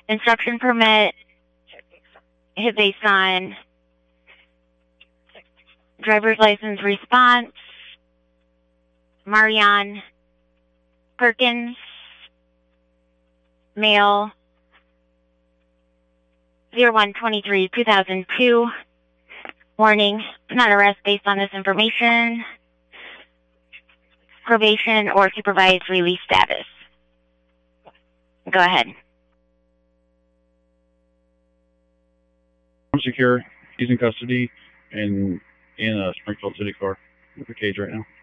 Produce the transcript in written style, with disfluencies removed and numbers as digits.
Instruction permit hit based on driver's license response. Marion Perkins, male, 01/23/2002. Warning, not arrest based on this information. Probation or supervised release status. Go ahead. I'm secure. He's in custody and in a Springfield City car with a cage right now.